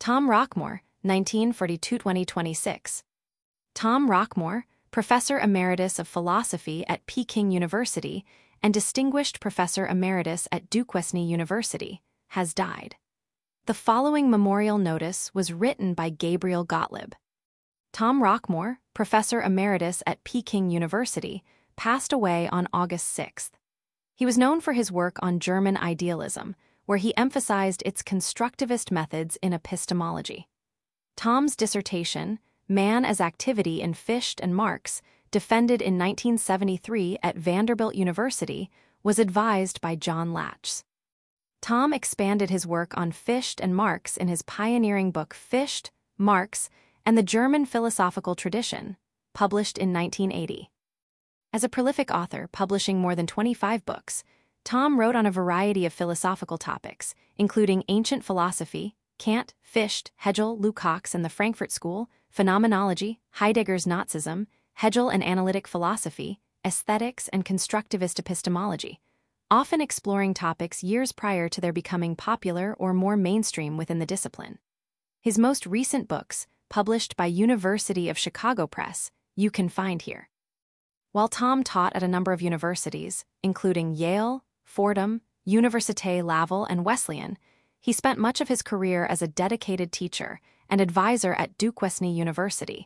Tom Rockmore, 1942–2026. Tom Rockmore, Professor Emeritus of Philosophy at Peking University and Distinguished Professor Emeritus at Duquesne University, has died. The following memorial notice was written by Gabriel Gottlieb. Tom Rockmore, Professor Emeritus at Peking University, passed away on August 6. He was known for his work on German idealism, where he emphasized its constructivist methods in epistemology. Tom's dissertation, Man as Activity in Fichte and Marx, defended in 1973 at Vanderbilt University, was advised by John Lachs. Tom expanded his work on Fichte and Marx in his pioneering book Fichte, Marx, and the German Philosophical Tradition, published in 1980. As a prolific author publishing more than 25 books, Tom wrote on a variety of philosophical topics, including ancient philosophy, Kant, Fichte, Hegel, Lukács and the Frankfurt School, phenomenology, Heidegger's Nazism, Hegel and analytic philosophy, aesthetics, and constructivist epistemology, often exploring topics years prior to their becoming popular or more mainstream within the discipline. His most recent books, published by University of Chicago Press, you can find here. While Tom taught at a number of universities, including Yale, Fordham, Université Laval, and Wesleyan, he spent much of his career as a dedicated teacher and advisor at Duquesne University,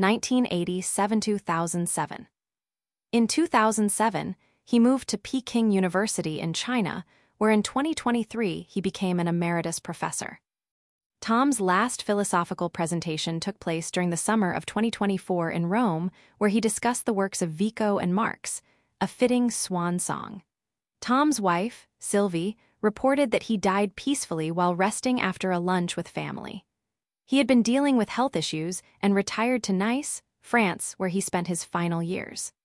1987–2007. In 2007, he moved to Peking University in China, where in 2023 he became an emeritus professor. Tom's last philosophical presentation took place during the summer of 2024 in Rome, where he discussed the works of Vico and Marx, a fitting swan song. Tom's wife, Sylvie, reported that he died peacefully while resting after a lunch with family. He had been dealing with health issues and retired to Nice, France, where he spent his final years.